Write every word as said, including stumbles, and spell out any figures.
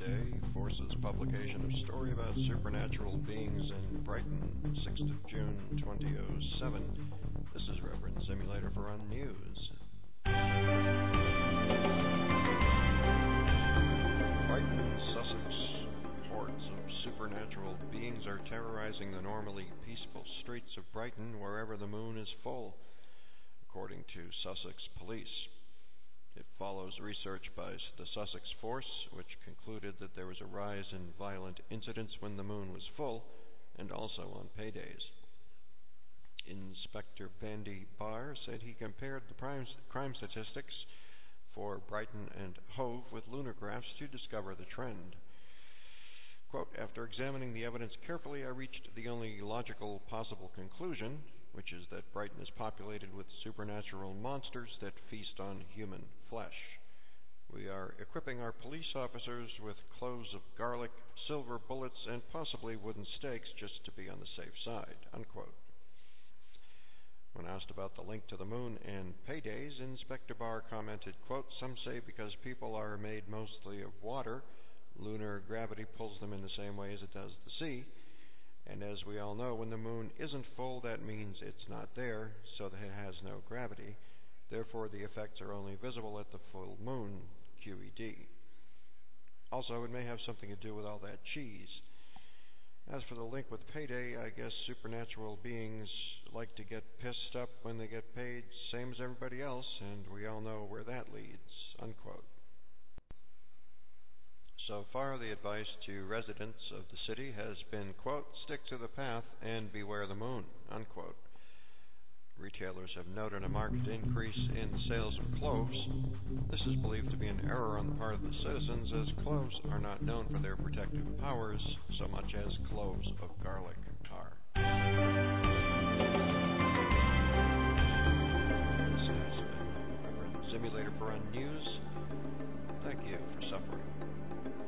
Payday forces publication of story about supernatural beings in Brighton, sixth of June, twenty oh seven. This is Reverend Simulator for Unnews. Brighton, Sussex. Hordes of supernatural beings are terrorizing the normally peaceful streets of Brighton wherever the moon is full, according to Sussex Police. It follows research by the Sussex Force, which concluded that there was a rise in violent incidents when the moon was full, and also on paydays. Inspector Bandy Barr said he compared the crime statistics for Brighton and Hove with lunar graphs to discover the trend. Quote, after examining the evidence carefully, I reached the only logical possible conclusion, which is that Brighton is populated with supernatural monsters that feast on human flesh. We are equipping our police officers with cloves of garlic, silver bullets, and possibly wooden stakes just to be on the safe side, unquote. When asked about the link to the moon and paydays, Inspector Barr commented, quote, some say because people are made mostly of water, lunar gravity pulls them in the same way as it does the sea. And as we all know, when the moon isn't full, that means it's not there, so that it has no gravity. Therefore, the effects are only visible at the full moon, Q E D. Also, it may have something to do with all that cheese. As for the link with payday, I guess supernatural beings like to get pissed up when they get paid, same as everybody else, and we all know where that leads, unquote. So far, the advice to residents of the city has been, quote, stick to the path and beware the moon, unquote. Retailers have noted a marked increase in sales of cloves. This is believed to be an error on the part of the citizens, as cloves are not known for their protective powers so much as cloves of garlic are. This has been Reverend Simulator for Unnews. Thank you for suffering.